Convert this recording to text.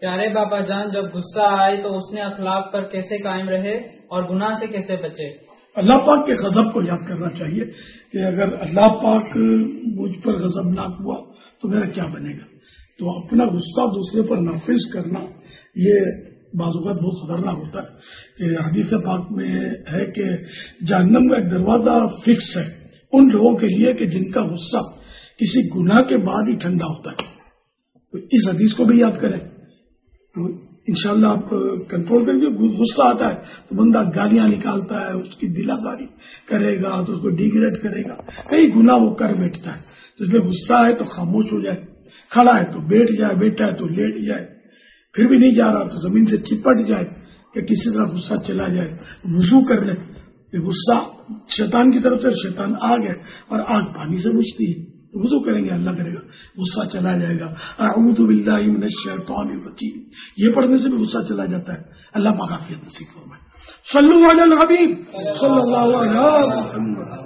پیارے بابا جان، جب غصہ آئے تو اس نے اخلاق پر کیسے قائم رہے اور گناہ سے کیسے بچے؟ اللہ پاک کے غضب کو یاد کرنا چاہیے کہ اگر اللہ پاک مجھ پر غضبناک ہوا تو میرا کیا بنے گا. تو اپنا غصہ دوسرے پر نافذ کرنا یہ بعض اوقات بہت خطرناک ہوتا ہے کہ حدیث پاک میں ہے کہ جہنم کا ایک دروازہ فکس ہے ان لوگوں کے لیے کہ جن کا غصہ کسی گناہ کے بعد ہی ٹھنڈا ہوتا ہے. تو اس حدیث کو بھی یاد کریں تو انشاءاللہ آپ کنٹرول کریں گے. غصہ آتا ہے تو بندہ گالیاں نکالتا ہے، اس کی دل آزاری کرے گا تو اس کو ڈیگریڈ کرے گا، کئی گناہ وہ کر بیٹھتا ہے. تو اس لیے غصہ ہے تو خاموش ہو جائے، کھڑا ہے تو بیٹھ جائے، بیٹھا ہے تو لیٹ جائے، پھر بھی نہیں جا رہا تو زمین سے چپٹ جائے کہ کسی طرح غصہ چلا جائے. وضو کر لے کہ غصہ شیطان کی طرف سے شیطان آگ ہے اور آگ پانی سے بجھتی ہے. وضو کریں گے اللہ کرے گا، غصہ چلا جائے گا. اعوذ باللہ من الشیطان الرجیم یہ پڑھنے سے بھی غصہ چلا جاتا ہے. اللہ پاک عافیت نصیب فرمائے. صلو علی الحبیب صلی اللہ علیہ وسلم.